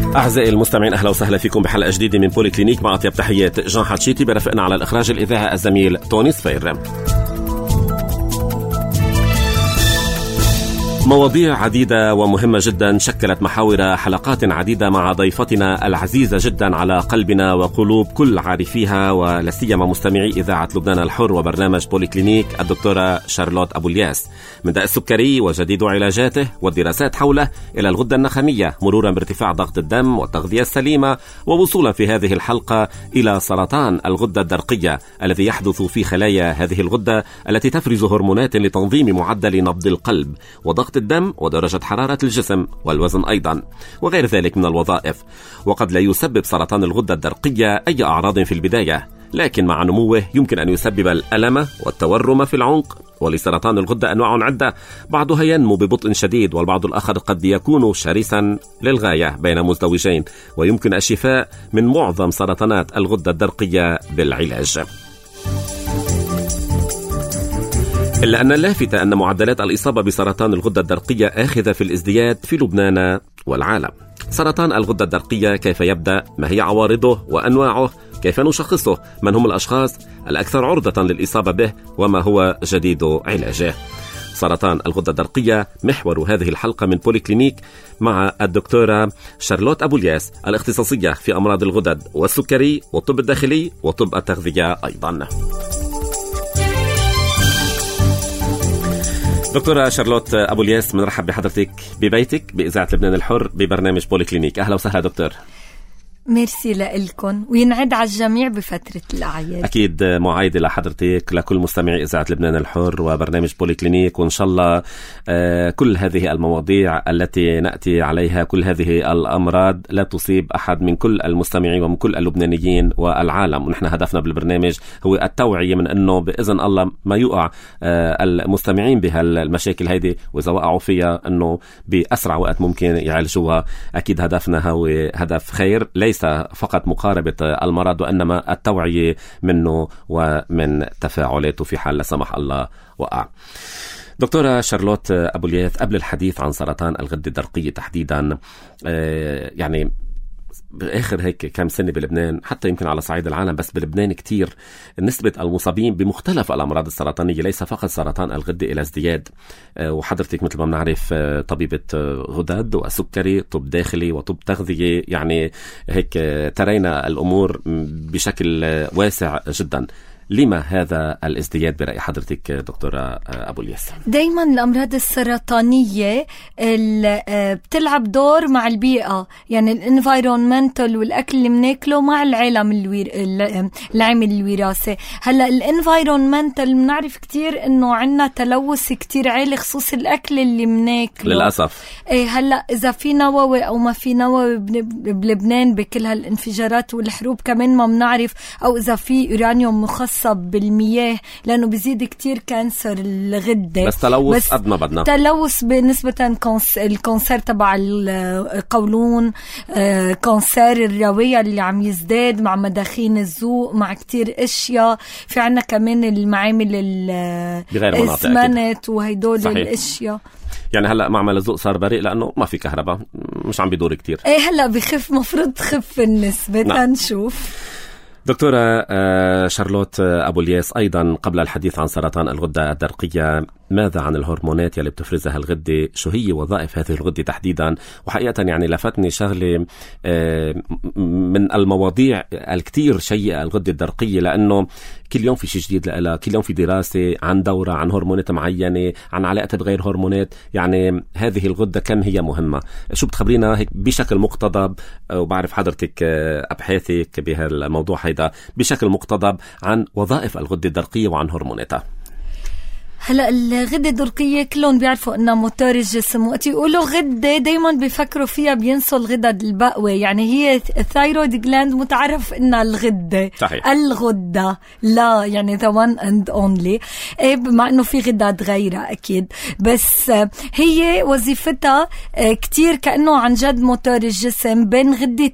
أعزائي المستمعين، أهلا وسهلا فيكم بحلقة جديدة من بولي كلينيك. مع أطيب تحيات جان حتشيتي، برفقنا على الإخراج الإذاعي الزميل توني صفير. مواضيع عديدة ومهمة جدا شكلت محاور حلقات عديدة مع ضيفتنا العزيزة جدا على قلبنا وقلوب كل عارفيها ولا سيما مستمعي إذاعة لبنان الحر وبرنامج بولي كلينيك، الدكتورة شارلوت أبو الياس. من داء السكري وجديد علاجاته والدراسات حوله إلى الغدة النخامية، مرورا بارتفاع ضغط الدم والتغذية السليمة، ووصولا في هذه الحلقة إلى سرطان الغدة الدرقية الذي يحدث في خلايا هذه الغدة التي تفرز هرمونات لتنظيم معدل نبض القلب وضغط الدم ودرجة حرارة الجسم والوزن أيضا، وغير ذلك من الوظائف. وقد لا يسبب سرطان الغدة الدرقية أي أعراض في البداية، لكن مع نموه يمكن أن يسبب الألم والتورم في العنق. ولسرطان الغدة أنواع عدة، بعضها ينمو ببطء شديد والبعض الآخر قد يكون شرسا للغاية بين مزدوجين، ويمكن الشفاء من معظم سرطانات الغدة الدرقية بالعلاج. إلا أن اللافت أن معدلات الإصابة بسرطان الغدة الدرقية آخذة في الازدياد في لبنان والعالم. سرطان الغدة الدرقية، كيف يبدأ؟ ما هي عوارضه وأنواعه؟ كيف نشخصه؟ من هم الأشخاص الأكثر عرضة للإصابة به؟ وما هو جديد علاجه؟ سرطان الغدة الدرقية محور هذه الحلقة من بولي كلينيك مع الدكتورة شارلوت أبو الياس، الاختصاصية في أمراض الغدد والسكري والطب الداخلي وطب التغذية أيضا. دكتورة شارلوت أبو الياس، بنرحب بحضرتك ببيتك بإذاعة لبنان الحر ببرنامج بولي كلينيك. أهلا وسهلا دكتور. ميرسي لكم، وينعد على الجميع بفترة الأعياد. أكيد معايدة لحضرتك لكل مستمعي إذاعة لبنان الحر وبرنامج بولي كلينيك، وإن شاء الله كل هذه المواضيع التي نأتي عليها، كل هذه الأمراض لا تصيب أحد من كل المستمعين ومن كل اللبنانيين والعالم. ونحن هدفنا بالبرنامج هو التوعية من أنه بإذن الله ما يقع المستمعين بهالمشاكل هيدي، وإذا وقعوا فيها أنه بأسرع وقت ممكن يعالجوها. أكيد هدفنا هو هدف خير، ليس فقط مقاربة المرض وإنما التوعية منه ومن تفاعلاته في حال لا سمح الله وقع. دكتورة شارلوت أبو الياس، قبل الحديث عن سرطان الغدة الدرقية تحديدا، يعني بآخر هيك كم سنة بلبنان، حتى يمكن على صعيد العالم، بس بلبنان كتير نسبة المصابين بمختلف الأمراض السرطانية، ليس فقط سرطان الغدة، إلى ازدياد. وحضرتك مثل ما بنعرف طبيبة غدد وسكري، طب داخلي وطب تغذية، يعني هيك ترينا الأمور بشكل واسع جدا. لما هذا الازدياد برأي حضرتك دكتورة أبو الياس؟ دايما الأمراض السرطانية بتلعب دور مع البيئة، يعني الانفايرونمنتال والأكل اللي مناكله مع العالم العامل الوراثي. هلأ الانفايرونمنتال بنعرف كتير إنه عنا تلوث كتير عالي خصوص الأكل اللي مناكله للأسف. هلأ إذا في نووي أو ما في نووي بلبنان بكل هالانفجارات والحروب كمان ما بنعرف، أو إذا في أورانيوم مخصص بالمياه لأنه بيزيد كتير كانسر الغدة. بس تلوث قد ما بدنا، تلوث بنسبة الكانسر تبع القولون، كانسر الرئوية اللي عم يزداد مع مداخين الذوق، مع كتير اشياء. في عنا كمان المعامل الاسمنت وهيدول الاشياء. يعني هلأ معمل الذوق صار بريء لأنه ما في كهرباء، مش عم بيدور كتير. هلأ بخف، مفروض تخف النسبة. نشوف دكتورة شارلوت أبو الياس، أيضا قبل الحديث عن سرطان الغدة الدرقية، ماذا عن الهرمونات يلي بتفرزها الغدة؟ شو هي وظائف هذه الغدة تحديدا؟ وحقيقة يعني لفتني شغلة من المواضيع الكتير شيئة الغدة الدرقية، لأنه كل يوم في شيء جديد لها، كل يوم في دراسة عن دورة عن هرمونات معينة، عن علاقة بغير هرمونات. يعني هذه الغدة كم هي مهمة؟ شو بتخبرينا هيك بشكل مقتضب؟ وبعرف حضرتك أبحاثك بهالموضوع هيدا، بشكل مقتضب عن وظائف الغدة الدرقية وعن هرموناتها. هلا الغدة الدرقية كلهم بيعرفوا انها موتور الجسم، وقت يقولوا غدة دايما بيفكروا فيها بينسوا الغدد البقوة. يعني هي الثايرويد جلاند متعرف انها الغدة. صحيح. الغدة لا، يعني the one and only، مع انه في غدد غيرها اكيد، بس هي وظيفتها كتير كأنه عن جد موتور الجسم. بين غدة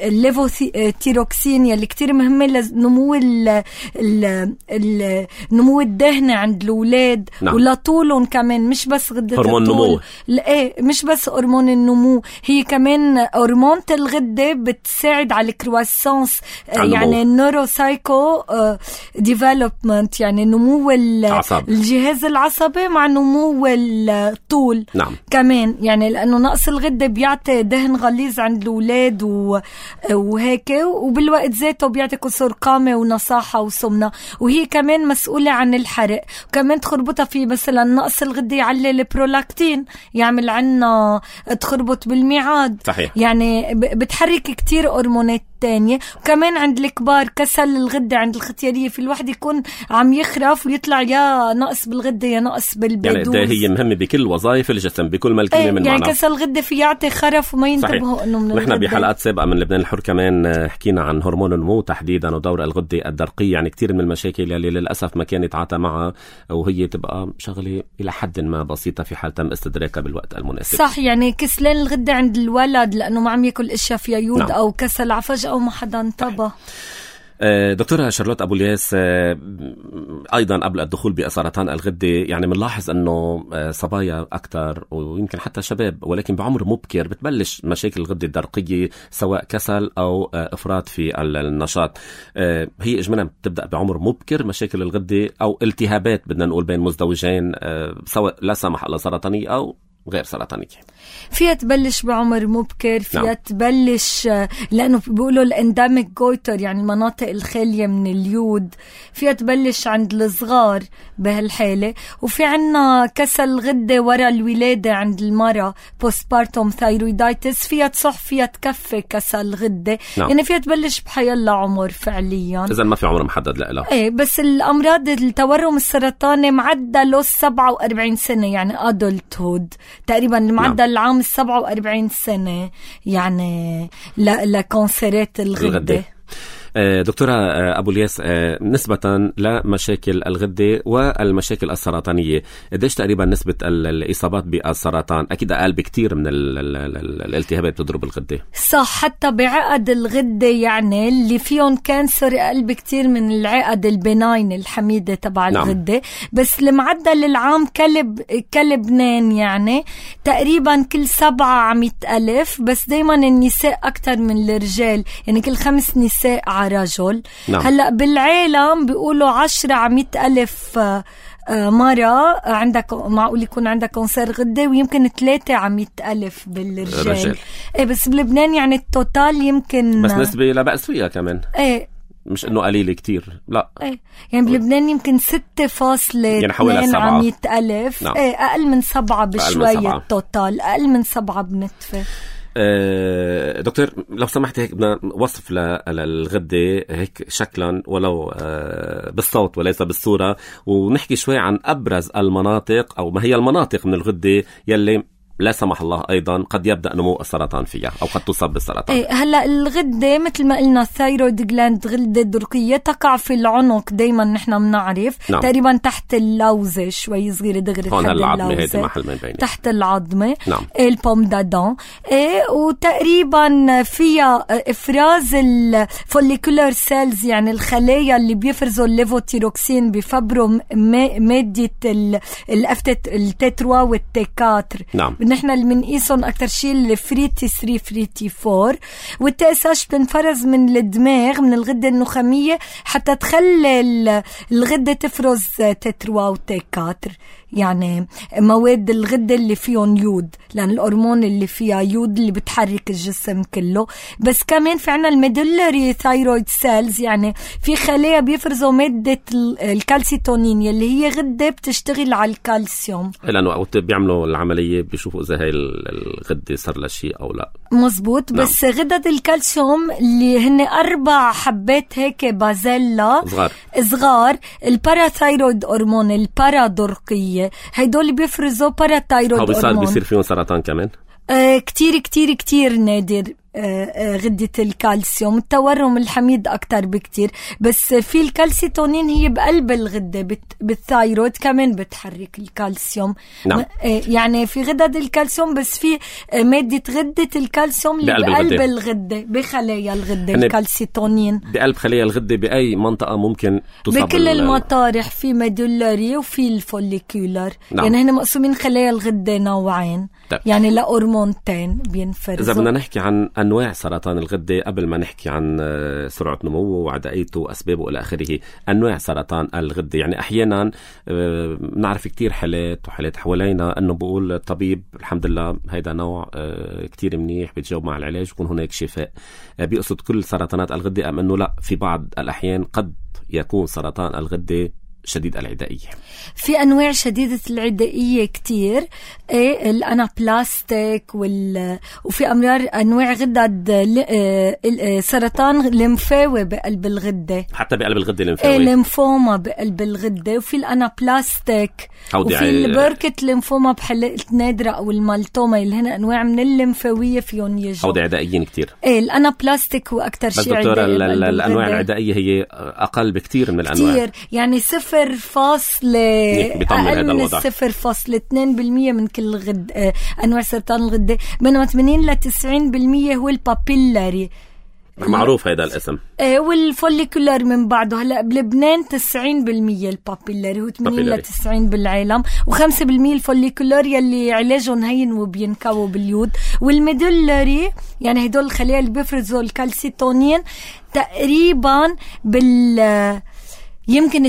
الليفوتيروكسين يلي كتير مهمة لنمو النمو الدهني عند الأولاد. نعم. ولا طولهم كمان، مش بس غدة هرمون الطول، لا مش بس هرمون النمو، هي كمان هرمون الغدة بتساعد على الكرواسانس، يعني النوروسايكو ديفلوبمنت، يعني نمو الجهاز العصبي مع نمو الطول. نعم. كمان يعني لأنه نقص الغدة بيعطي دهن غليظ عند الأولاد وهيك، وبالوقت ذاته بيعطي كسر قامة ونصاحة وسمنة، وهي كمان مسؤولة عن الحرق. وكمان تخربطها في مثلا نقص الغدة يعلي البرولاكتين، يعمل عنا تخربط بالميعاد. صحيح. يعني بتحرك كتير هرمونات تانية. وكمان عند الكبار كسل الغدة عند الختيارية، في الواحد يكون عم يخرف ويطلع يا نقص بالغدة يا نقص بالبيدوز. يعني هي مهمة بكل وظائف الجسم بكل ما الكلمة من يعني معنى. كسل الغدة في يعطي خرف وما ينتبهوا انه من نحن بحلقات سابقة من لبنان الحر كمان حكينا عن هرمون النمو تحديدا ودور الغدة الدرقية. يعني كتير من المشاكل اللي للأسف ما كان يتعاطى معها، وهي تبقى شغلة إلى حد ما بسيطة في حال تم استدراكها بالوقت المناسب. صح. يعني كسلان الغدة عند الولد لأنه ما عم يأكل أشياء فيها يود. نعم. أو كسل عفجأة أو ما حدا انتبه. دكتورة شارلوت أبو الياس، أيضا قبل الدخول بسرطان الغدة يعني بنلاحظ أنه صبايا أكتر ويمكن حتى شباب ولكن بعمر مبكر بتبلش مشاكل الغدة الدرقية، سواء كسل أو إفراط في النشاط. هي إجمالا بتبدأ بعمر مبكر مشاكل الغدة أو التهابات بدنا نقول بين مزدوجين، سواء لا سمح الله سرطانية أو غير سرطانية. فيها تبلش بعمر مبكر، فيها نعم. تبلش لأنه بيقولوا الانديميك جويتر، يعني المناطق الخالية من اليود، فيها تبلش عند الصغار بهالحالة. وفي عنا كسل غدة ورا الولادة عند المرأة postpartum thyroiditis، فيها تصح فيها تكفي كسل غدة. نعم. يعني فيها تبلش بحيالله عمر فعليا. إذا ما في عمر محدد لها. ايه بس الأمراض التورم السرطاني معدله 47 سنة، يعني adulthood تقريبا المعدل. نعم. العام 47 سنة يعني لكونسيرات الغدة. دكتورة أبو الياس، نسبة لمشاكل الغدة والمشاكل السرطانية، قديش تقريبا نسبة الإصابات بالسرطان؟ أكيد أقل بكتير من الالتهابات بتضرب الغدة. صح. حتى بعقد الغدة يعني اللي فيهم كانسر أقل بكتير من العقد البناين الحميدة تبع الغدة. نعم. بس المعدل العام كلبنان يعني تقريبا كل 700,000، بس دايما النساء أكتر من الرجال، يعني كل 5 نساء رجل. نعم. هلأ بالعالم بيقولوا 10,100,000 مرة عندك معقول يكون عندك كانسر غدة، ويمكن 300,000 بالرجال. ايه بس بلبنان يعني التوتال يمكن بس نسبة لا بأس فيها كمان. ايه مش انه قليل كتير، لا. ايه يعني بلبنان يمكن 6.2 يعني حوالي 700,000. نعم. ايه أقل من 7 بشوية. التوتال أقل من 7 بنتفة. دكتور لو سمحت هيك بدنا وصف للغدة هيك شكلا ولو بالصوت وليس بالصورة، ونحكي شوي عن أبرز المناطق أو ما هي المناطق من الغدة يلي لا سمح الله أيضا قد يبدأ نمو السرطان فيها أو قد تصاب بالسرطان. إيه هلا الغدة مثل ما قلنا الثايرويد جلاند، غدة درقية تقع في العنق دايما نحن بنعرف. نعم. تقريبا تحت اللوزة شوي صغيرة دغري هون العظمة هيدي محل ما يبين تحت العظمة. نعم. البوم دادون. إيه وتقريبا فيها إفراز الفوليكولار سيلز، يعني الخلايا اللي بيفرزوا الليفوتيروكسين بفبروا مادة التتروا والتكاتر. نعم. نحن اللي بنقيسهم أكتر شيء الفريتي 3 فريتي 4، والتأساش بتنفرز من الدماغ من الغدة النخامية حتى تخلي الغدة تفرز تتروا وتكاتر، يعني مواد الغدة اللي فيهم يود، لأن الهرمون اللي فيها يود اللي بتحرك الجسم كله. بس كمان في عنا الميدولاري ثايرويد سيلز، يعني في خلايا بيفرزوا مادة الكالسيتونين اللي هي غدة بتشتغل على الكالسيوم، لأنه وقت بيعملوا العملية بيشوفوا إذا هاي الغدة صار لها شيء أو لا. مزبوط. نعم. بس غدد الكالسيوم اللي هن 4 حبات هيك بازيلا صغار الباراثايرويد هرمون البارادرقية، هيدول بيفرزوا باراثايرويد هرمون. بيصير فيهم سرطان كمان؟ كتير كتير كتير نادر. غدة الكالسيوم. التورم الحميد أكتر بكتير، بس في الكالسيتونين هي بقلب الغدة بالثايرويد كمان بتحرك الكالسيوم. نعم. يعني في غدد الكالسيوم، بس في مادة غدة الكالسيوم اللي بقلب الغدة بخلايا الغدة. الكالسيتونين بقلب خلايا الغدة بأي منطقة ممكن تصاب؟ بكل المطارح، في ميدولاري وفي الفوليكولار. نعم. يعني هنا مقسومين خلايا الغدة نوعين. طيب. يعني لهرمونتين بينفرزوا. إذا بدنا نحكي عن أنواع سرطان الغدة قبل ما نحكي عن سرعة نموه وعدائيته وأسبابه إلى آخره، أنواع سرطان الغدة يعني أحيانا نعرف كتير حالات حوالينا أنه بقول الطبيب الحمد لله هيدا نوع كتير منيح بتجاوب مع العلاج ويكون هناك شفاء. بيقصد كل سرطانات الغدة أم أنه لا، في بعض الأحيان قد يكون سرطان الغدة شديد العدائية؟ في أنواع شديدة العدائية كتير، الأنابلاستيك وفي أنواع غدد سرطان لمفاوي بقلب الغدة، حتى بقلب الغدة لمفاوي، لمفوما بقلب الغدة، وفي الأنابلاستيك، وفي البركة لمفوما بحلقة نادرة أو المالتوما اللي هنا أنواع من اللمفاوية فيهم يجوا. هودي عدائيين كتير. الأنابلاستيك هو أكتر شيء عدائي. بس دكتورة الأنواع العدائية هي أقل بكتير من الأنواع كتير، يعني 0.2% من كل أنواع سرطان الغدة، بينما 80 ل 90% هو البابيلاري معروف هذا الاسم. والفوليكولار من بعده. هلا بلبنان 90% البابيلاري، هو 80 ل 90 بالعالم، و5% الفوليكولار يلي علاجهم هين وبينكووا باليود. والميدولاري يعني هدول الخلايا اللي بيفرزوا الكالسيتونين تقريبا يمكن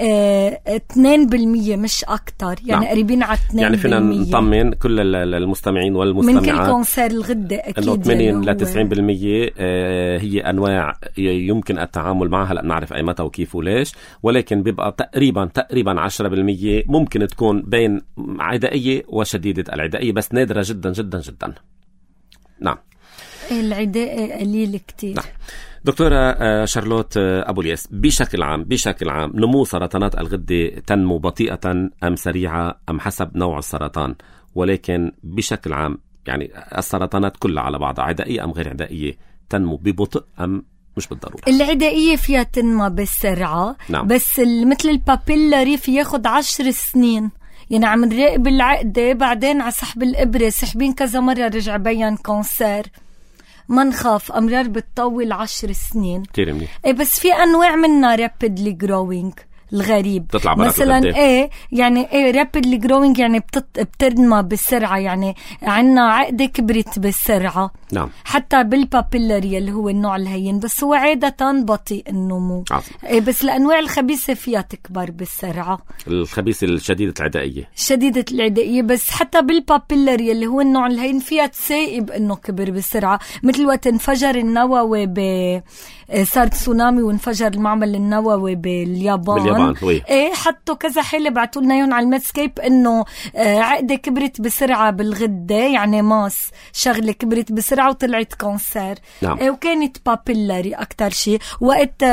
2% مش أكتر، يعني قريبين على 2%. يعني فينا نطمن كل المستمعين والمستمعات من كل كونسير الغدة أكيد إنه 80 ل 90% هي أنواع يمكن التعامل معها. هلا نعرف أي متى وكيف وليش، ولكن بيبقى تقريبا 10% ممكن تكون بين عدائية وشديدة العدائية، بس نادرة جدا جدا جدا. نعم، العداء قليل كتير. نعم. دكتورة شارلوت أبو الياس، بشكل عام نمو سرطانات الغدة تنمو بطيئة أم سريعة أم حسب نوع السرطان؟ ولكن بشكل عام يعني السرطانات كلها على بعضها عدائية أم غير عدائية تنمو ببطء أم مش بالضرورة؟ العدائية فيها تنمو بالسرعة. نعم. بس مثل البابيلاري في ياخد 10 سنين، يعني عم نراقب العقدة بعدين على سحب الإبرة سحبين كذا مرة رجع بيان كانسر. ما نخاف، أمرار بتطول 10 سنين كتير منيح. بس في أنواع منها rapidly growing الغريب مثلا يعني rapidly growing يعني بتنمى بالسرعة، يعني عنا عقدة كبرت بالسرعة. نعم. حتى بالبابيلاري اللي هو النوع الهين، بس هو عادة بطيء النمو. بس الأنواع الخبيثة فيها تكبر بالسرعة، الخبيثة الشديدة العدائية بس حتى بالبابيلاري اللي هو النوع الهين فيها تسائب انه كبر بالسرعة. مثل وقت انفجر النووي صار تسونامي وانفجر المعمل النووي باليابان. حطوا كذا حالة بعتوا لنا يون على الميدسكيب انه عقدة كبرت بسرعة بالغدة، يعني ماس شغلة كبرت بسرعة وطلعت كانسر. نعم. وكانت بابيلاري اكتر شيء. وقت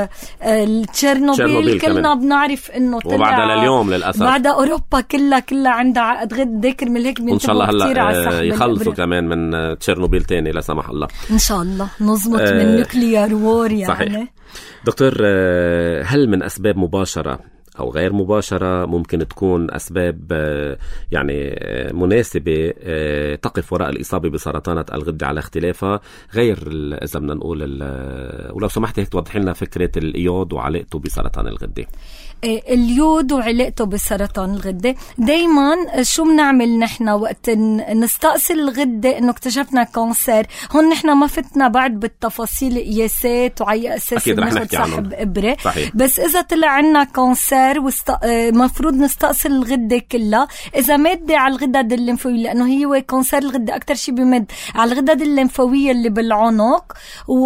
تشيرنوبيل كلنا بنعرف انه طلع، وبعدها لليوم للأسف بعد أوروبا كلها عندها عقد غدة كرمال هيك وإن شاء الله هلا يخلصوا كمان من تشيرنوبيل تاني لا سمح الله. إن شاء الله نظمت من نوكليار وور يعني. صحيح. دكتور، هل من أسباب مباشرة أو غير مباشرة ممكن تكون أسباب يعني مناسبة تقف وراء الإصابة بسرطانات الغدة على اختلافها، غير إذا بدنا نقول ولو سمحت هيك توضح لنا فكرة الإيود وعلاقته بسرطان الغدة؟ اليود وعلاقته بسرطان الغدة. دايما شو بنعمل نحن وقت نستأصل الغدة انه اكتشفنا كانسر؟ هون نحن ما فتنا بعد بالتفاصيل قياسات وعلى اساس ناخد سحب ابرة. صحيح. بس اذا طلع عنا كانسر مفروض نستأصل الغدة كلها. اذا مادة على الغدد الليمفاوية، لانه هي كانسر الغدة اكتر شيء بمد على الغدد الليمفاوية اللي بالعنق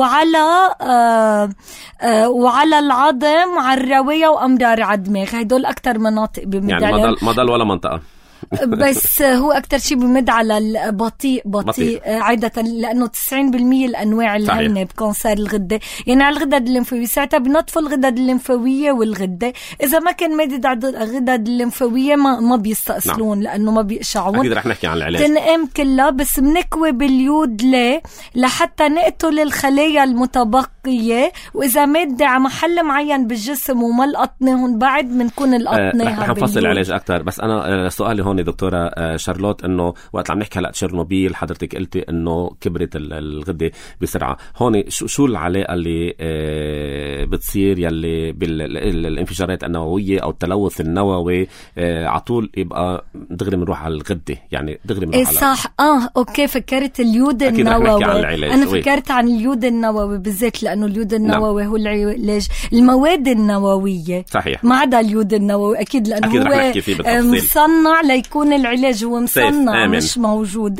وعلى العظم وعلى الرواية وامرار عدماغ، هدول أكتر مناطق بمد يعني ما ضل ولا منطقة. بس هو أكتر شيء بمد على البطيء عادة، لأنه 90% الأنواع اللي هينة بكانسر الغدة يعني على الغدد الليمفاوية، ساعتها بنطفوا الغدد الليمفاوية والغدة. إذا ما كان مادد على الغدد الليمفاوية ما بيستأصلون لأنه ما بيقشعون. أكيد رح نحكي عن العلاج. تنقام كلها، بس بنكوي باليود لحتى نقتل الخلايا المتبقية، وإذا مادة على محل معين بالجسم وما لقطناهن بعد بنكون لقطناها. رح نفصل العلاج أكتر. بس أنا سؤالي هون دكتورة شارلوت، إنه وقت عم نحكي هلا تشيرنوبيل حضرتك قلتي إنه كبرت الغدة بسرعة. هون شو العلاقة اللي بتصير يلي بالانفجارات النووية أو التلوث النووي عطول يبقى دغري بنروح على الغدة، يعني دغري بنروح على صح. أوكي، فكرت اليود النووي. أنا فكرت عن اليود النووي بالذات، لأنه اليود النووي هو العلاج. المواد النووية صحيح، ما عدا اليود النووي أكيد، لأنه أكيد هو مصنع ليكون العلاج، هو مصنع مش موجود.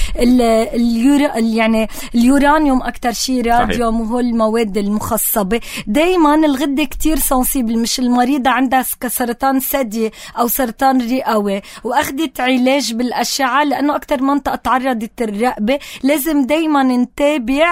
يعني اليورانيوم أكتر شيء راديوم، وهو المواد المخصبة. دايما الغدة كتير سنسيبل، مش المريضة عندها كسرطان ثدي أو سرطان رئوي وأخذت علاج بالأشعة، لأنه أكتر منطقة تعرضت الرقبة. لازم دايما نتابع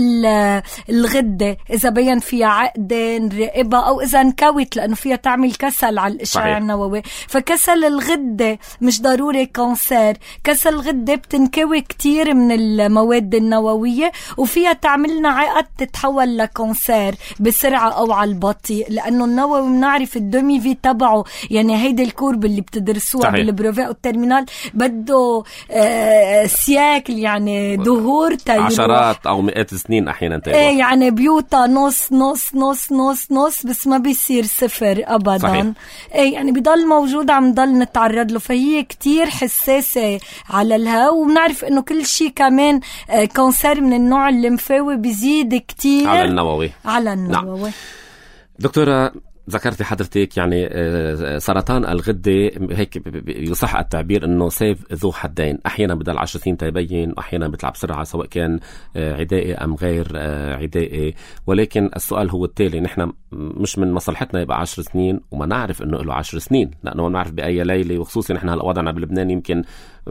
الغدة إذا بين فيها عقدة رقبة أو إذا انكوت، لأنه فيها تعمل كسل على الإشعاع النووي. فكسل الغدة مش ضروري كانسر، كسل الغدة بتنكوي كتير من المواد النووية وفيها تعملنا عقد تتحول لكانسر بسرعة أو على البطيء، لأنه النووي بنعرف الدومي في تبعه، يعني هيدا الكورب اللي بتدرسوها بالبروفي أو الترمينال بده سياكل، يعني دهور عشرات أو مئات السنين أحيانا يعني بيوتا نص نص نص نص نص، بس ما بيصير صفر أبدا. يعني بيضل موجود، عم نضل نتعرض له. فهي كتير حساسة على الهواء، وبنعرف إنه كل شيء كمان كانسر من النوع الليمفاوي بيزيد كتير على النووي. نعم. دكتورة، ذكرتي حضرتك يعني سرطان الغدة هيك يصح التعبير انه سيف ذو حدين، احيانا بدل 10 سنين تبين، احيانا بيطلع بسرعة سواء كان عدائي ام غير عدائي. ولكن السؤال هو التالي، نحن مش من مصلحتنا يبقى 10 سنين وما نعرف انه له 10 سنين، لانه ما نعرف باي ليلة. وخصوصا نحن هلا وضعنا بلبنان يمكن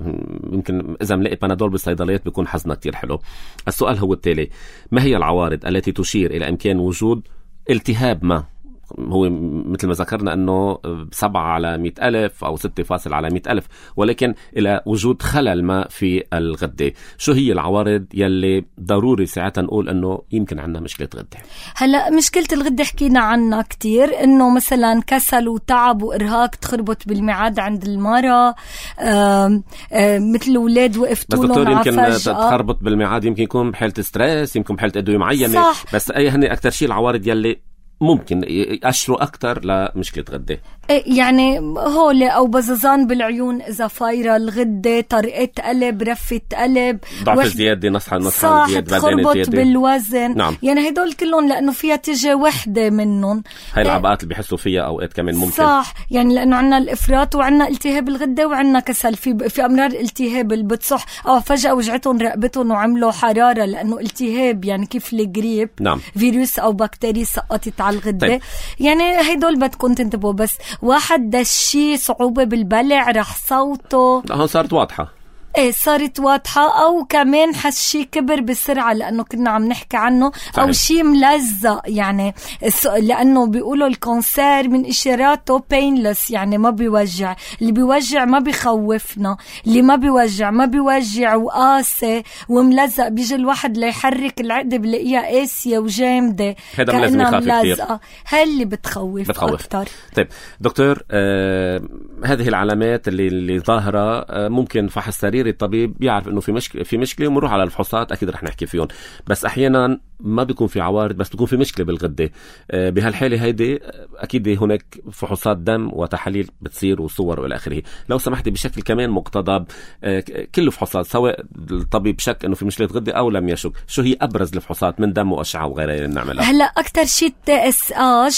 اذا ملقيت بنادول بالصيدليات بيكون حظنا كتير حلو. السؤال هو التالي، ما هي العوارض التي تشير الى امكان وجود التهاب ما؟ هو مثل ما ذكرنا أنه 7 على 100,000 أو 6 على 100,000، ولكن إلى وجود خلل ما في الغدة. شو هي العوارض يلي ضروري ساعتها نقول أنه يمكن عندنا مشكلة غدة؟ هلأ مشكلة الغدة حكينا عنها كتير، أنه مثلا كسل وتعب وإرهاق تخربط بالميعاد عند المرأة، مثل الأولاد وقفتوا لهم يمكن تخربط بالميعاد، يمكن يكون بحالة ستريس، يمكن بحالة أدوية معينة. صح. بس أي هني أكتر شيء العوارض يلي ممكن يأشروا أكتر لمشكلة غدة، يعني هولي أو بززان بالعيون إذا فايرة الغدة، طريقة قلب، رفة قلب، ضعف الزيادة، نصحى الزيادة، تخربط بالوزن. نعم. يعني هدول كلهم لأنه فيها تيجي وحدة منهم. هاي العباءات اللي بيحسوا فيها أوقات كمان ممكن. صح، يعني لأنه عنا الإفراط وعنا التهاب الغدة وعنا كسل. في أمراض التهاب اللي بتصح أو فجأة وجعتهم رقبتهم وعملوا حرارة لأنه التهاب، يعني كيف الجريب. نعم. فيروس أو بكتيريا سقطت على الغدة. طيب. يعني هيدول بدكم تنتبهوا. بس واحد دشي صعوبة بالبلع، رح صوته هون صارت واضحة. صارت واضحة، أو كمان حس شي كبر بسرعة لأنه كنا عم نحكي عنه. صحيح. أو شي ملزق، يعني لأنه بيقولوا الكانسر من إشاراته painless، يعني ما بيوجع. اللي بيوجع ما بيخوفنا، اللي ما بيوجع وقاسي وملزق. بيجي الواحد ليحرك العقدة بلاقيها قاسية وجامدة كأنها ملزقة. هاي اللي بتخوف أكتر. طيب دكتور، هذه العلامات اللي ظاهرة ممكن فحص سريري الطبيب يعرف انه في مشكله ونروح على الفحوصات، اكيد رح نحكي فيهم. بس احيانا ما بيكون في عوارض، بس بيكون في مشكله بالغده. بهالحاله هيدي اكيد هناك فحوصات دم وتحاليل بتصير وصور والى اخره. لو سمحتي بشكل كمان مقتضب، كل فحوصات سواء الطبيب شك انه في مشكله غده او لم يشك، شو هي ابرز الفحوصات من دم واشعه وغيرها اللي بنعملها؟ هلا اكثر شيء TSH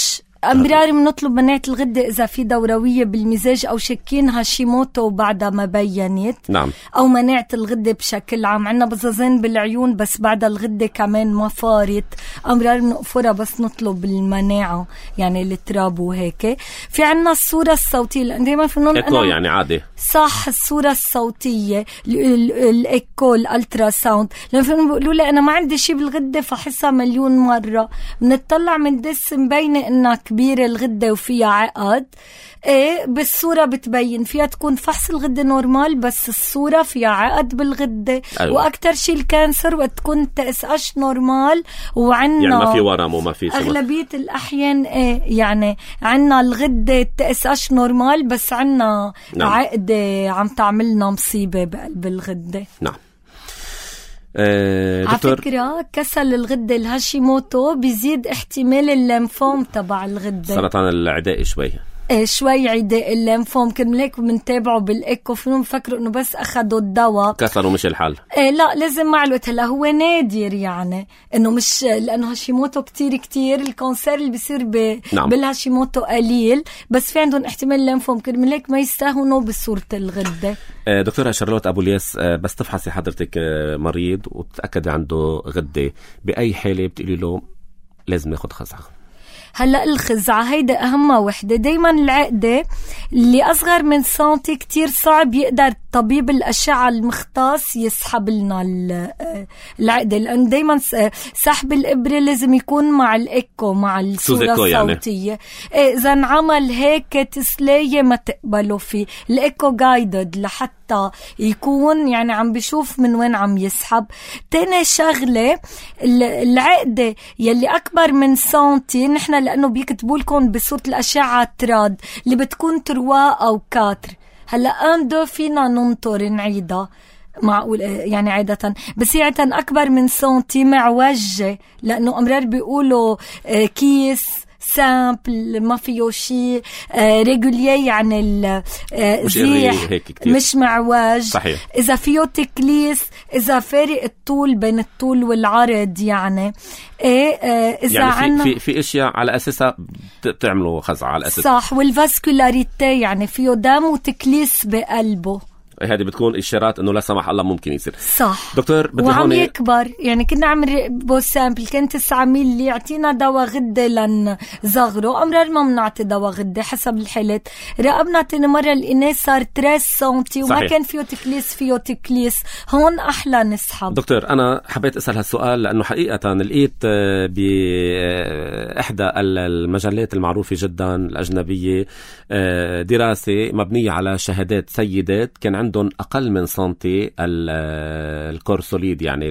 أمرار بنطلب مناعة الغدة إذا في دوروية بالمزاج أو شكين هاشيموتو بعدها ما بينت. نعم. أو مناعة الغدة بشكل عام. عنا بزازين بالعيون بس بعد الغدة كمان ما فارت، أمرار بنقفرها بس نطلب المناعة يعني التراب وهيك. في عنا الصورة الصوتية لأن دايما فنون إيكو يعني عادي صح. الصورة الصوتية الإيكو الألترا ساوند لما فنون بيقولوا لي أنا ما عندي شي بالغدة فحسها مليون مرة. بنطلع من دس مبينة إنها كبيرة الغدة وفيها عقد. ايه بالصورة بتبين فيها تكون فحص الغدة نورمال بس الصورة فيها عقد بالغدة. أيوة. وأكتر شيء الكانسر وقت تكون تأسقش نورمال وعنا يعني ما في ورم وما في أغلبية الأحيان ايه يعني عنا الغدة تأسقش نورمال بس عنا نعم. عقدة عم تعملنا مصيبة بقلب الغدة. نعم. على فكرة كسل الغدة الهاشيموتو بيزيد احتمال الليمفوم تبع الغدة سرطان العداء شوي عداء الليمفوم. كان هيك بنتابعه بالإيكو فيهم بفكروا إنه بس أخذوا الدواء كسروا مش الحل. لا لازم مع الوقت. هلا هو نادر يعني إنه مش لأنه هاشيموتو كتير الكانسر اللي بيصير نعم. بالهاشيموتو قليل بس في عندهم احتمال الليمفوم. كان هيك ما يستهونوا بصورة الغدة. دكتورة شارلوت أبو الياس، بس تفحصي حضرتك مريض وتتأكدي عنده غدة بأي حالة بتقولي له لازم ناخد خزعة؟ هلأ الخزعة هيدا أهم وحدة. دايما العقدة اللي أصغر من سنتي كتير صعب يقدر طبيب الأشعة المختص يسحب لنا العقدة لأن دايما سحب الإبرة لازم يكون مع الإيكو مع الصورة الصوتية. يعني. إذا انعمل هيك تسلية ما تقبلوا فيه الإيكو جايدد لحتى يكون يعني عم بيشوف من وين عم يسحب. تاني شغلة العقدة يلي أكبر من سنتي نحن لأنه بيكتبوا لكم بصورة الأشعة تراد اللي بتكون تروا أو كاتر. هلأ أندو فينا ننطر نعيدها معقول يعني عادة بس هي عادة أكبر من سنتي معوجة لأنه أمرار بيقولوا كيس سامبل ما فيه شيء ريجوليه يعني مش معواج. صحيح. إذا فيه تكليس إذا فارق الطول بين الطول والعرض يعني إذا يعني في أشياء على أساسها بتعملوا خزعة على أساس صح. والفاسكولاريتي يعني فيه دم وتكليس بقلبه هذه بتكون إشارات إنه لا سمح الله ممكن يصير. صح. دكتور بدي وعم يكبر يعني كنا عم بوسامبل كان 9 ملي يعطينا دواء غدة لنصغره. أمرار ما بنعطي دواء غدة حسب الحالات. راقبنا تاني مرة الإناث صار 3 سنتي وما صحيح. كان فيه تكليس هون أحلى نسحب. دكتور أنا حبيت أسأل هالسؤال لأنه حقيقة لقيت بإحدى المجلات المعروفة جدا الأجنبية دراسة مبنية على شهادات سيدات كان عندهم أقل من سنتي الكورسوليد يعني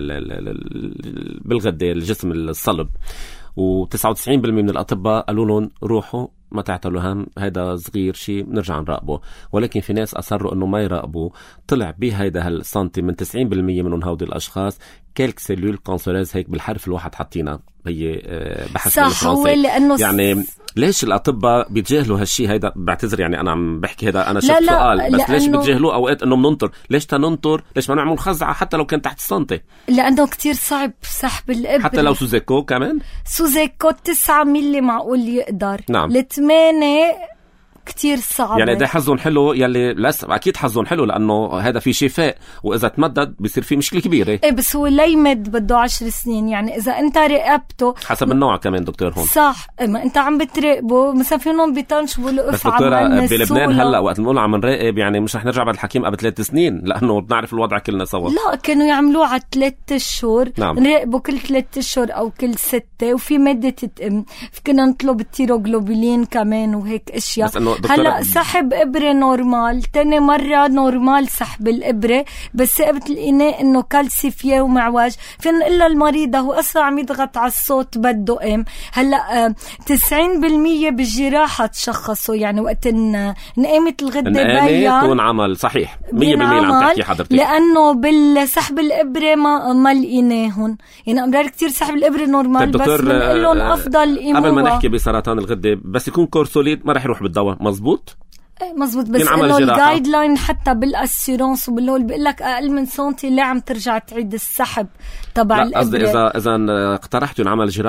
بالغدة الجسم الصلب و99% من الأطباء قالوا لهم روحوا ما تعتلوا هم هذا صغير شيء بنرجع نراقبه. ولكن في ناس أصروا أنه ما يراقبوا طلع بهذا السنتي من 90% منهم هودي الأشخاص كالك سيلول كانسيريز هيك بالحرف الواحد حاطينها هي بحث بالفرنسي يعني ليش الأطباء بيتجاهلوا هالشي؟ هيدا بعتذر يعني أنا عم بحكي هذا أنا شفت سؤال بس ليش بيتجاهلوا أوقات إنه بننطر؟ ليش تننطر؟ ليش ما نعمل خزعة حتى لو كان تحت السنتي؟ لأنه كتير صعب سحب الإبرة حتى لو سوزيكو كمان سوزيكو 9 ملي معقول يقدر. نعم. 8 كتير صعب يعني ده حظهم حلو يلي لسه أكيد حظهم حلو لأنه هذا في شفاء وإذا تمدد بيصير فيه مشكلة كبيرة. إيه بس هو لا يمد بده 10 سنين يعني إذا أنت راقبته حسب النوع كمان دكتور هون صح. ما أنت عم بتراقبه مثلا فيهم بيطنشوا بس دكتورة بلبنان هلا وقت نقول عم نراقب يعني مش رح نرجع بعد الحكيم قبل 3 سنين لأنه بنعرف الوضع كلنا سوا. لا كانوا يعملوه على 3 أشهر. نعم. نراقبه كل 3 أشهر أو كل 6 وفي مادة كنا نطلب التيروغلوبولين كمان وهيك أشياء. هلا سحب إبرة نورمال تاني مرة نورمال سحب الإبرة بس ثقبت الإناء إنه كالسيفيا ومعواج فين إلا المريضة هو أصلا عم يضغط على الصوت بده قام. هلا 90% بالجراحة تشخصوا يعني وقت نقامت الغدة بيان عمل صحيح 100% اللي عم تحكي حضرتك لأنه بالسحب الإبرة ما لقيناهن يعني أمرار كتير سحب الإبرة نورمال بس بنقول لهم أفضل إيموها. قبل ما نحكي بسرطان الغدة بس يكون كورسوليد ما رح يروح بالدواء مزبوط. مزبوط بس انه الجايد لاين حتى بالاسيرونس وبالهول بيقول لك اقل من سنتي لا عم ترجع تعيد السحب تبع الابره. قصدي اذا اقترحتوا نعمل جراحه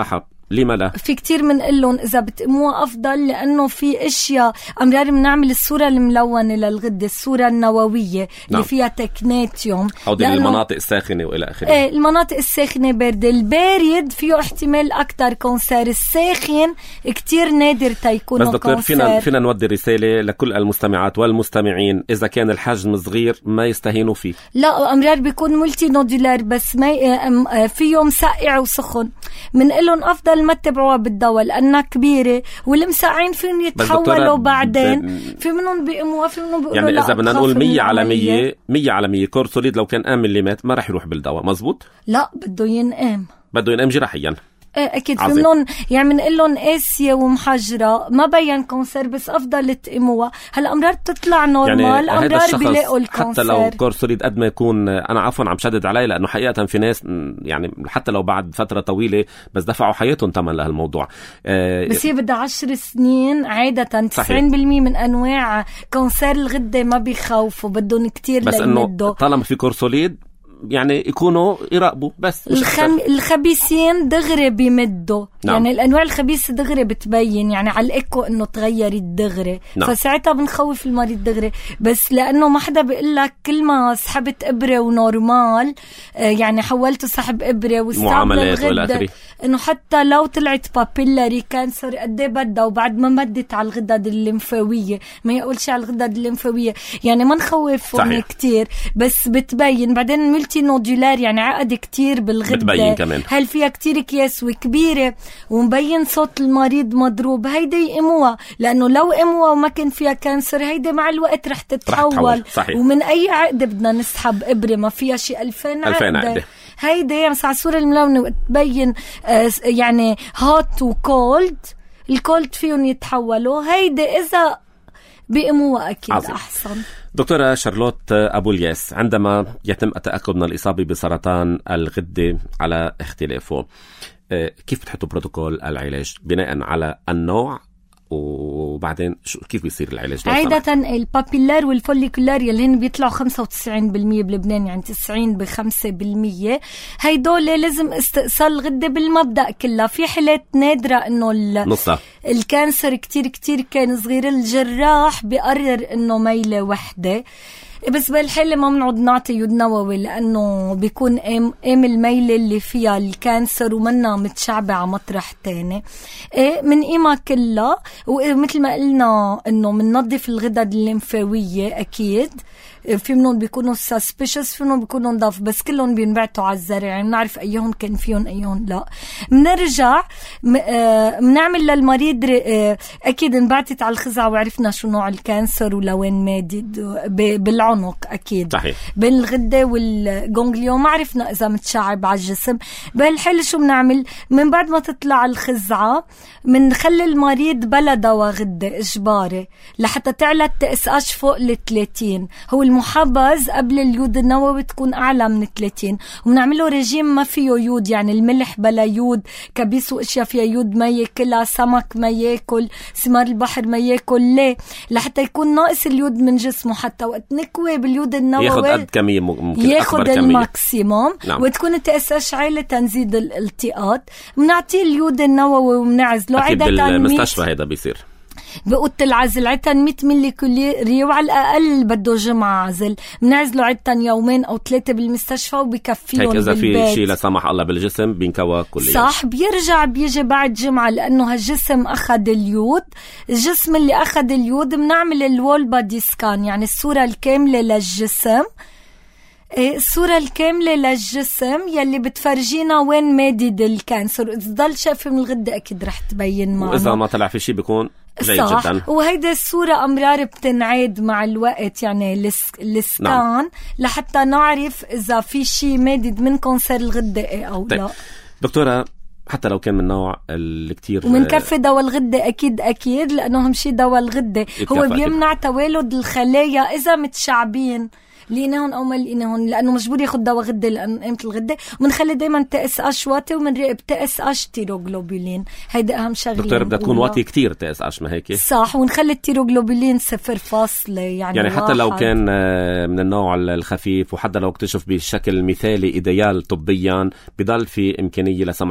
لما لا؟ في كتير منقلهم إذا بتقموها أفضل، لأنه في أشياء أمرار بنعمل الصورة الملونة للغدة، الصورة النووية اللي فيها تكنيتيوم، أو دي المناطق الساخنة وإلى آخره. إيه، المناطق الساخنة باردة. البارد فيه احتمال أكتر كونسير، الساخن كتير نادر تيكون بس دكتور فينا نودي رسالة لكل المستمعات والمستمعين، إذا كان الحجم صغير ما يستهينوا فيه. لا، أمرار بيكون ملتي نودولار، بس ما فيه مسقع وسخن، منقلهم أفضل ما تتبعوها بالدواء لأنها كبيرة، والمسقعين فيهم يتحولوا بعدين، في منهم بيقموها، في منهم بيقولوا يعني إذا بدنا نقول 100 على 100 كورسوليد لو كان قام مليمات ما رح يروح بالدواء، مزبوط؟ لا، بده ينقام جراحيا. اكيد. في منهم يعني بنقلهم قاسيه ومحجره، ما بين كونسير، بس افضل تقيموها. هلا امرار تطلع نورمال، يعني امرار بيلاقوا الكونسير. حتى لو كورسوليد قد ما يكون، انا عفوا عم شدد علي لانه حقيقه في ناس يعني حتى لو بعد فتره طويله بس دفعوا حياتهم ثمن لهالموضوع. بس هي بدها 10 سنين عاده. 90% من انواع كونسير الغده ما بيخوفوا، بدهم كتير بس انه طالما في كورسوليد يعني يكونوا يراقبوا. بس الخبيثين دغري بيمدوا. نعم. يعني الأنواع الخبيثة دغري بتبين، يعني على الإيكو إنه تغيرت دغري. نعم. فساعتها بنخوف المريض دغري، بس لأنه ما حدا بيقلك كل ما سحبت إبرة ونورمال، يعني حولته سحب إبرة واستعمل الغدة، إنه حتى لو طلعت بابيلاري كانسر قديه بدها وبعد ما مدت على الغدد الليمفاوية، ما يقول شيء على الغدد الليمفاوية، يعني ما نخوفهم كتير، بس بتبين بعدين ملتي نودولار، يعني عقد كتير بالغدة، بتبين كمان هل فيها كتير كياس وكبيرة ومبين صوت المريض مضروب، هيدا يقموها، لأنه لو قموها وما كان فيها كانسر هيدا مع الوقت رح تتحول. ومن أي عقدة بدنا نسحب إبرة ما فيها شي 2000 عقدة. هيدا يعني على الصورة الملونة تبين يعني هوت وكولد، الكولد فيهم يتحولوا، هيدا إذا بيقموها أكيد عظيم. أحسن. دكتورة شارلوت أبو الياس، عندما يتم التأكد من الإصابة بسرطان الغدة على اختلافه، كيف بتحطوا بروتوكول العلاج بناء على النوع، وبعدين كيف بيصير العلاج؟ عادة البابيلار والفوليكولار يلي هن بيطلعوا 95% بلبنان، يعني 90 ب5%، هيدول لازم استئصال الغدة بالمبدأ كلها. في حالات نادرة انه الكانسر كتير كان صغير، الجراح بيقرر انه ميلة وحدة، بس بالحالة ما بنعود نعطي يود نووي لأنه بيكون قام الميلة اللي فيها الكانسر ومنا متشعبة على مطرح تاني. من قيمة كلها، ومثل ما قلنا إنه مننظف الغدد الليمفاوية أكيد. في منهم بيكونوا suspicious، في منهم بيكونوا نضاف، بس كلهم بينبعتوا على الزرع، يعني بنعرف أيهم كان فيهم أيهم لا. بنرجع بنعمل للمريض أكيد انبعتت على الخزعة وعرفنا شو نوع الكانسر ولوين مادد بالعنق أكيد. صحيح. بين الغدة والجونجليوم ما عرفنا إذا متشعب على الجسم. بهالحالة شو بنعمل؟ من بعد ما تطلع الخزعة بنخلي المريض بلا دواء غدة إجباري لحتى تعلى التأساش فوق 30. هو المحبذ قبل اليود النووي تكون أعلى من 30، وبنعمله رجيم ما فيه يود، يعني الملح بلا يود، كبيس واشياء فيها يود ما ياكلها، سمك ما ياكل، ثمار البحر ما ياكل. ليه؟ لحتى يكون ناقص اليود من جسمه، حتى وقت نكوي باليود النووي ياخد قد كمية ممكن ياخد الماكسيموم. نعم. وتكون التأساش عالي تنزيد الالتقاط. بنعطيه اليود النووي وبنعزله عادة بالمستشفى. هذا بيصير بأوضة العزل عادة 100 ملي كولي، وعلى الأقل بده جمعة عزل، بنعزله عادة 2 أو 3 بالمستشفى وبكفيهم هيك. إذا بالبيت في شيء لا سمح الله بالجسم بينكوى كليا، صح، بيرجع بيجي بعد جمعة، لأنه هالجسم أخذ اليود. الجسم اللي أخذ اليود بنعمل الوول بادي سكان، يعني الصورة الكاملة للجسم. الصورة الكاملة للجسم يلي بتفرجينا وين مادد الكانسر. إذا ضل شاف من الغدة أكيد رح تبين معنا، وإذا ما طلع في شيء بيكون جيد صح. جدا. وهيدا الصورة أمرار بتنعاد مع الوقت، يعني السكان. نعم. لحتى نعرف إذا في شيء مادد من كانسر الغدة أو طيب. لا. دكتورة، حتى لو كان من نوع الكتير ومنكفي دواء الغدة أكيد لأنه أهم شيء دواء الغدة هو بيمنع توالد الخلايا إذا متشعبين لقيناهم أو ما لقيناهم، لأنه مجبور ياخد دواء غدة لأنه قيمة الغدة. ومنخلي دايما TSH واطي ومنراقب TSH تيروغلوبولين، هيدا أهم شغلة. دكتور بدها تكون واطي كتير TSH، ما هيك؟ صح. ونخلي التيروغلوبولين 0 يعني حتى لو كان من النوع الخفيف، وحتى لو اكتشف بشكل مثالي إيديال طبيا، بضل في إمكانية لا سمح الله بعد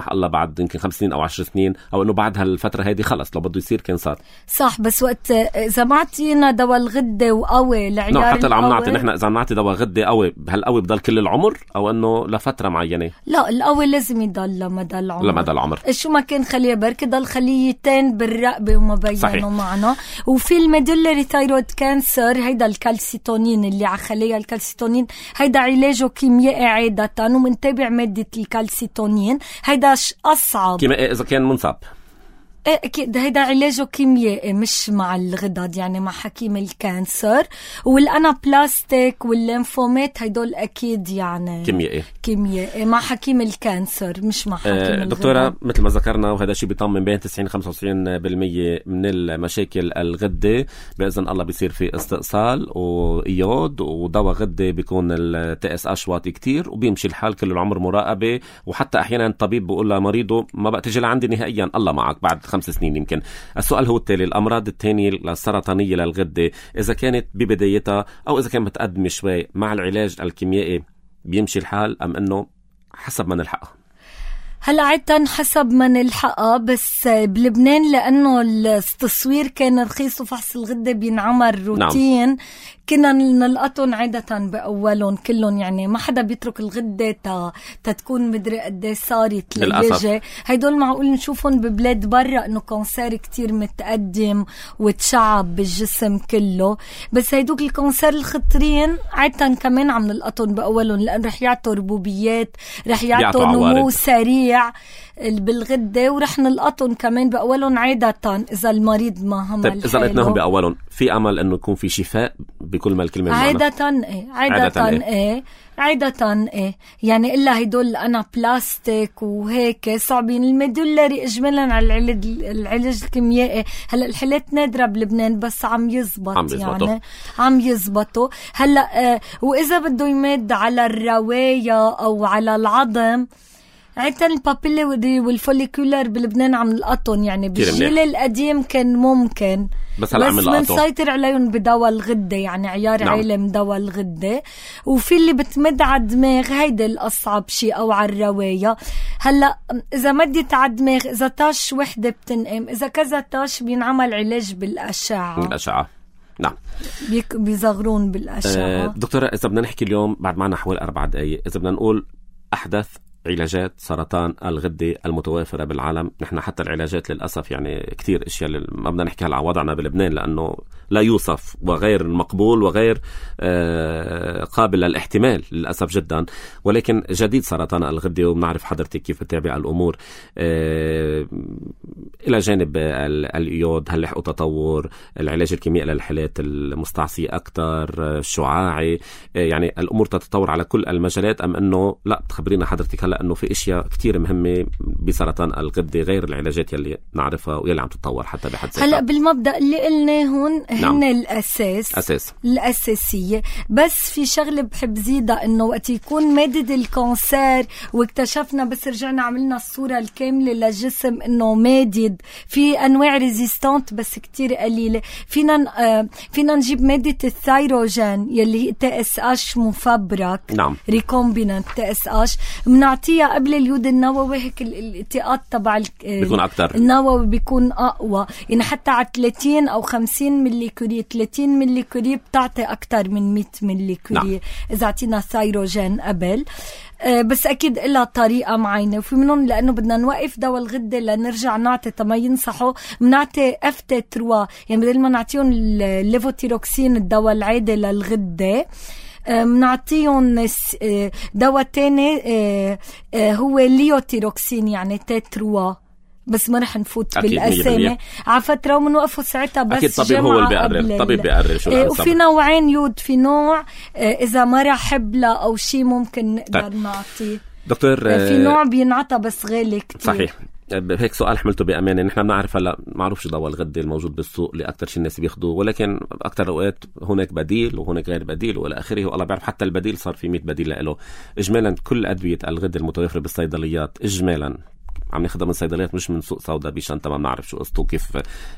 بعد يمكن 5 سنين أو 10 سنين، أو إنه بعد هالفترة هذه خلص لو بده يصير كان صار. صح، بس وقت إذا ما عطينا دواء الغدة وقوي لعيار حتى لو عم نعطي نحن، إذا عم نعطي دواء غدة قوي، هل قوي بضل كل العمر أو إنه لفترة معينة؟ لا، القوي لازم يضل لمدى العمر. شو ما كان خليه بركي ضل خليتين بالرقبة وما بينوا معنا. وفي الميدولاري ثايرويد كانسر هيدا الكالسيتونين اللي على خلية الكالسيتونين هيدا علاجه كيميائي عادة، ومنتابع مادة الكالسيتونين. هيدا أصعب كيميائي إذا كان منصاب. أكيد هيدا علاجه كيميائي مش مع الغدد، يعني مع حكيم الكانسر. والأنابلاستيك والليمفومات هيدول أكيد يعني كيميائي مع حكيم الكانسر مش مع حكيم الغدد. دكتورة، مثل ما ذكرنا وهذا شيء بيطمن، بين 90-95% من المشاكل الغدة بإذن الله بيصير في استئصال وإيود ودواء غدة، بيكون TSH واطي كتير وبيمشي الحال كل العمر مراقبة. وحتى أحيانا الطبيب بيقول لمريضه ما بقى تجي لعندي نهائيا، الله معك بعد 5 سنين يمكن. السؤال هو التالي: الأمراض التانية السرطانية للغدة إذا كانت ببدايتها أو إذا كانت متقدمة شوي مع العلاج الكيميائي بيمشي الحال، أم أنه حسب ما نلحقها؟ هلا عادة حسب ما نلحقها، بس بلبنان لأنه التصوير كان رخيص وفحص الغدة بينعمل روتين. نعم. كنا نلقطهم عادة بأولهم كلهم، يعني ما حدا بيترك الغدة تتكون مدري قد صارت للوجه. هيدول معقول نشوفهم ببلاد برا انه كونسير كتير متقدم وتشعب بالجسم كله، بس هيدوك الكونسير الخطرين عادة كمان عم نلقطهم بأولهم، لأن رح يعطوا ربوبيات، رح يعطوا نمو سريع بالغدة، ورح نلقطهم كمان بأولهم عادة إذا المريض ما هم. طيب إذا لقيناهم بأولهم في أمل إنه يكون في شفاء بكل ما الكلمة عادة إيه يعني إلا هيدول أنا بلاستيك وهيك صعبين. الميدولاري إجمالا على العلاج الكيميائي هلأ الحالات نادرة بلبنان، بس عم يزبطوا هلأ. وإذا بده يمد على الرواية أو على العظم، عادة البابيلاري والفوليكولار بلبنان عم نلقطهم، يعني بالجيل القديم كان ممكن، بس منسيطر عليهم بدواء الغدة، يعني عيار. نعم. عالم دواء الغدة. وفي اللي بتمد على الدماغ، هيدا الأصعب شيء، أو على الرواية. هلأ إذا مدت على الدماغ، إذا طاش وحدة بتنقم، إذا كذا طاش بينعمل علاج بالأشعة. نعم، بيصغرون بالأشعة. دكتورة، إذا بدنا نحكي اليوم بعد معنا حوالي 4 دقايق، إذا بدنا نقول أحدث علاجات سرطان الغدة المتوافرة بالعالم، نحن حتى العلاجات للأسف يعني كتير اشياء ما بدنا نحكي على وضعنا بلبنان لأنه لا يوصف وغير مقبول وغير قابل للاحتمال للأسف جدا. ولكن جديد سرطان الغدة، وبنعرف حضرتك كيف بتتابع الأمور إلى جانب الإيود. هل لحقوا تطور العلاج الكيميائي للحالات المستعصية أكتر، الشعاعي، يعني الأمور تتطور على كل المجالات، أم أنه لا تخبرينا حضرتك هلأ أنه في أشياء كتير مهمة بسرطان الغدة غير العلاجات يلي نعرفها ويلي عم تتطور حتى بحد ذاتها؟ هلأ بالمبدأ اللي قلنا هون نعم. هن الأساسية. بس في شغلة بحب زيدة، إنه وقت يكون مادة الكانسر واكتشفنا، بس رجعنا عملنا الصورة الكاملة للجسم إنه مادد، في أنواع ريزيستانت بس كتير قليلة. فينا نجيب مادة الثايروجين يلي TSH مفبرك. نعم. ريكومبينانت TSH بنعطيها قبل اليود النووي، هيك الالتقاط تبع بيكون أكتر، النووي بيكون أقوى، يعني حتى على 30 أو 50 ملي كوري. 30 ملي كوري بتعطي أكتر من 100 ملي كوري. نعم. إذا عطينا ثايروجين قبل. بس أكيد إلا طريقة معينة، وفي منهم لأنه بدنا نوقف دواء الغدة لنرجع نعطي تما ينصحوا، بنعطي FT3، يعني بدل ما نعطيهم الليفوتيروكسين الدواء العادي للغدة، منعطيهم دواء تاني هو ليوتيروكسين، يعني T3، بس ما رح نفوت بالأسامي على فترة ومنوقفه ساعتها. بس أكيد طبيب هو اللي طبيب بيقرر شو وفي نوعين يود، في نوع إذا ما رح حبلة أو شيء ممكن نقدر نعطيه. دكتور، في نوع بينعطى بس غالي كتير. صحيح. هيك سؤال حملته بأمانة، نحن بنعرف هلا معروف شو دواء الغدة الموجود بالسوق اللي أكتر شيء الناس بياخدوه، ولكن أكتر أوقات هناك بديل وهناك غير بديل وإلى آخره، والله بيعرف حتى البديل صار في 100 بديل له. إجمالا كل أدوية الغدة المتوفرة بالصيدليات إجمالا عم ناخدها من صيدليات، مش من سوق سودا بشنطة ما بنعرف شو قصته كيف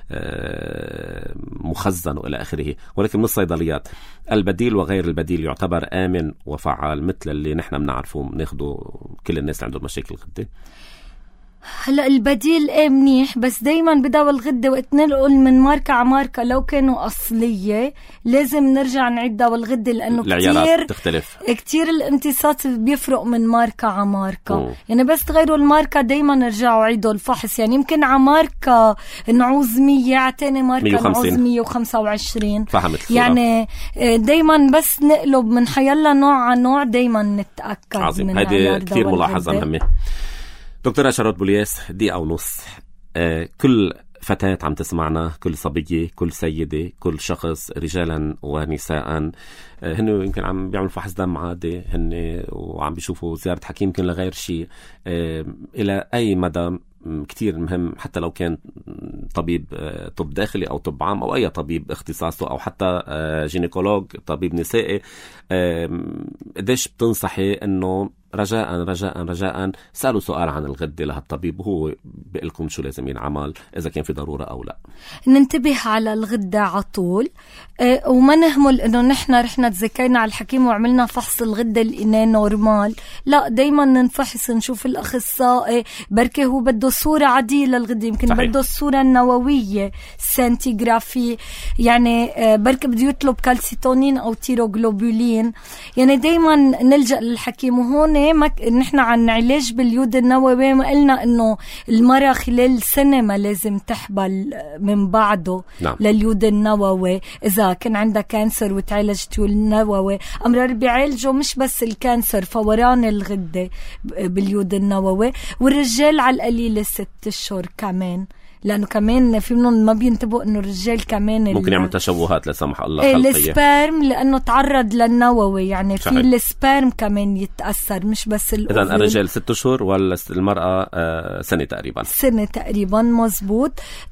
مخزن وإلى آخره، ولكن من الصيدليات. البديل وغير البديل يعتبر آمن وفعال مثل اللي نحن بنعرفه بناخده كل الناس اللي عندهم مشاكل غدة. هلا البديل منيح، بس دايما بداوى الغدة وقت ننقل من ماركة على ماركة لو كانوا أصلية لازم نرجع نعيد دواء الغدة، لأنه كتير الامتصاص بيفرق من ماركة على ماركة. يعني بس تغيروا الماركة دايما نرجعوا عيدوا الفحص. يعني يمكن على ماركة نعوز 100 عتاني ماركة نعوز 125. فهمت. يعني دايما بس نقلب من حيلا نوع على نوع دايما نتأكد. عظيم. هذه كتير ملاحظة مهمة. دكتورة شارلوت بولياس، دقيقة ونص، كل فتاة عم تسمعنا، كل صبية، كل سيدة، كل شخص رجالا ونساء هن يمكن عم بيعملوا فحص دم عادي هن وعم بيشوفوا زيارة حكيم يمكن لغير شيء، إلى أي مدى كتير مهم حتى لو كان طبيب طب داخلي أو طب عام أو أي طبيب اختصاصه أو حتى جينيكولوج طبيب نسائي، قديش بتنصحي أنه رجاء سألوا سؤال عن الغدة لهالطبيب وهو بيقلكم شو لازم ينعمل إذا كان في ضرورة أو لا؟ ننتبه على الغدة على طول، وما نهمل إنه نحن رحنا تذكرنا على الحكيم وعملنا فحص الغدة لقيناه نورمال. لا، دايما ننفحص نشوف الأخصائي، بركي هو بده صورة عادية للغدة، يمكن صحيح. بده الصورة النووية سنتيغرافي، يعني بركي بده يطلب كالسيتونين أو تيروغلوبولين. يعني دايما نلجأ للحكيم. وهون نحن عن علاج باليود النووي ما قلنا انه المرأة خلال سنة ما لازم تحبل من بعده. نعم. لليود النووي اذا كان عندها كانسر وتعالجت يود النووي. امرار بيعالجوا مش بس الكانسر، فوران الغدة باليود النووي. والرجال على القليل 6 أشهر كمان، لأنه كمان في منهم ما بينتبهوا إنه الرجال كمان ممكن يعمل تشوهات لا سمح الله خلقية. السبرم لأنه تعرض للنووي، يعني في السبرم كمان يتأثر مش بس الأوفيل. إذن الرجال 6 أشهر والمرأة سنة تقريبا. مزبوط.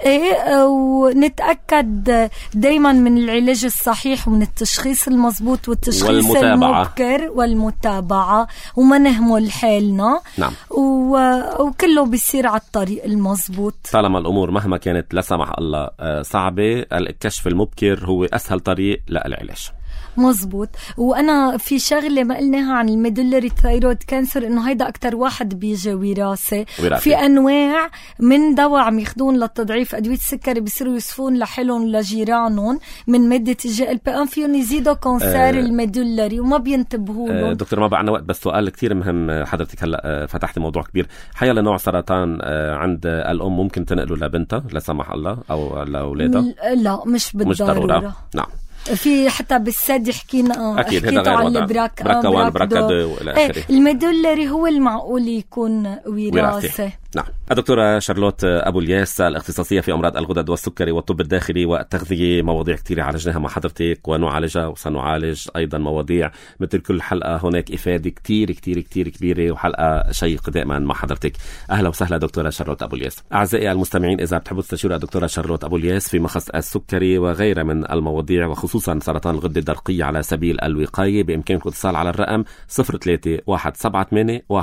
ونتأكد دايما من العلاج الصحيح ومن التشخيص المزبوط والتشخيص المبكر والمتابعة، وما نهمل حالنا. نعم. وكله بيصير على الطريق المزبوط. طالما الأمور مهما كانت لا سمح الله صعبة، الكشف المبكر هو أسهل طريق للعلاج. مزبوط. وأنا في شغلة ما قلناها عن الميدولري ثايرويد كانسر، إنه هيدا أكتر واحد بيجي وراثي. في أنواع من دواء عم ياخدون للتضعيف أدوية السكري بيصيروا يوصفون لحلهم لجيرانهم من مادة GLP-1 فيهم يزيدوا كانسر الميدولري وما بينتبهوا له. دكتور ما بعنا وقت، بس سؤال كتير مهم حضرتك هلأ فتحتي موضوع كبير. حيلا نوع سرطان عند الأم ممكن تنقله لبنتها لا سمح الله أو لأولادها؟ لا، مش بالضرورة. نعم. في حتى بالثدي حكينا أكيد هذا غير وضع براكا 1 براكا 2 وإلى آخره. الميدولري هو المعقول يكون وراثي. نعم. الدكتورة شارلوت أبو الياس، الاختصاصية في أمراض الغدد والسكري والطب الداخلي والتغذية، مواضيع كتير عالجناها مع حضرتك ونعالجها وسنعالج أيضا مواضيع. مثل كل حلقة هناك إفادة كتير كتير كتير كبيرة وحلقة شيقة دائما مع حضرتك. أهلا وسهلا دكتورة شارلوت أبو الياس. أعزائي المستمعين، إذا بتحبوا تستشيروا الدكتورة شارلوت أبو الياس في مخص السكري وغيرها من المواضيع وخصوصا سرطان الغدة الدرقية على سبيل الوقاية، بإمكانكم الاتصال على الرقم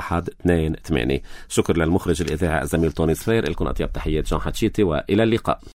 03-178-128. شكر للمخرج الإذاعي الزميل توني صفير. لكم أطيب تحيات جون حتشيتي وإلى اللقاء.